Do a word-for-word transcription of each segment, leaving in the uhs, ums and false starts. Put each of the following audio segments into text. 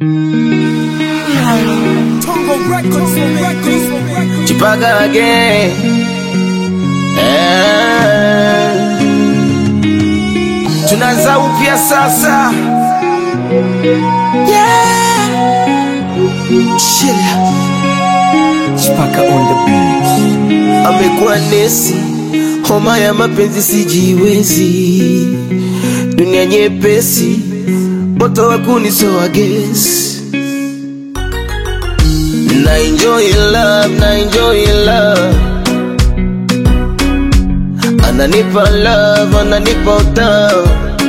Chipaga again. Eh. Tunaanza upya sasa. Yeah. Chill. Chipaka on the beat. Amekuwa nesi, homa ya mapenzi sijiwezi. Dunia nyepesi, moto wa kuni so I guess. Na enjoy love, na enjoy love. Ananipa love, ananipa utamu.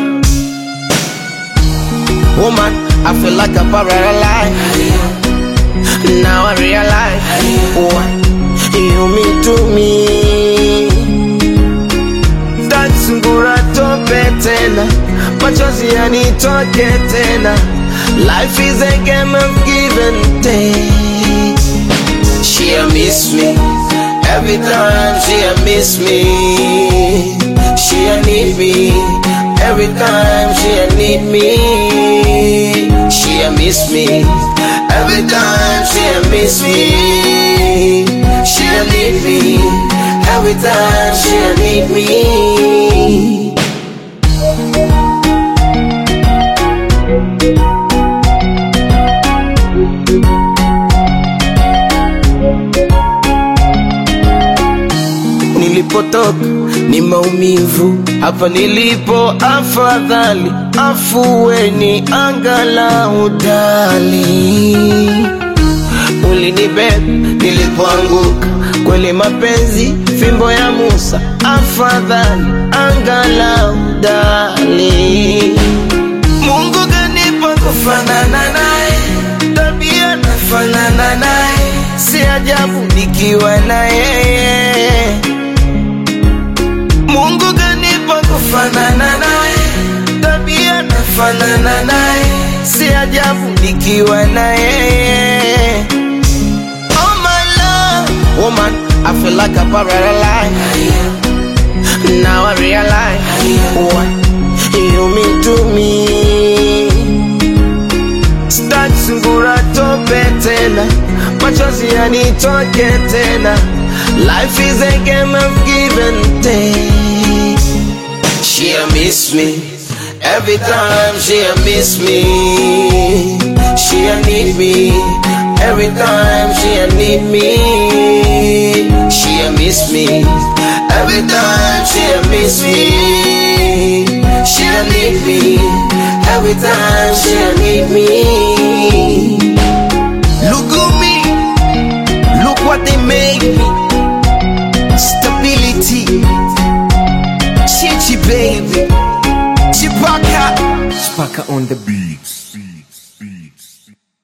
Woman, I feel like I'm paralyzed. Now I realize what you mean to me. That's ngura tope tena, machozi yanitoke tena. Life is a game of give and take. She a miss me every time, she a miss me. She a need me every time, she a need me. She a miss me every time, she a miss me. She a need me every time, she a need me. Nilipotoka ni maumivu, hapa nilipo afadhali. Afueni angalau dali. Ulinibeba nilipoanguka, kweli mapenzi fimbo ya Musa. Afadhali angalau dali. Mungu kanipa kufanana naye, tabia nafanana naye. Si ajabu nikiwa na yeye. Mungu kanipa kufanana naye, tabia nafanana naye. Si ajabu nikiwa na yeye. Oh my love, woman, I feel like I'm paralyzed. Now I realize what you mean to me. Start ngura tope tena, machozi yanitoke tena. Life is a game of give and take. She a miss me every time, she a miss me. She a need me every time, she a need me. She a miss me every time, she a miss me. She a need me every time, she a need me. Look at me, look what they made me. Stability, Chichi baby, Chipaka, Chipaka on the beat.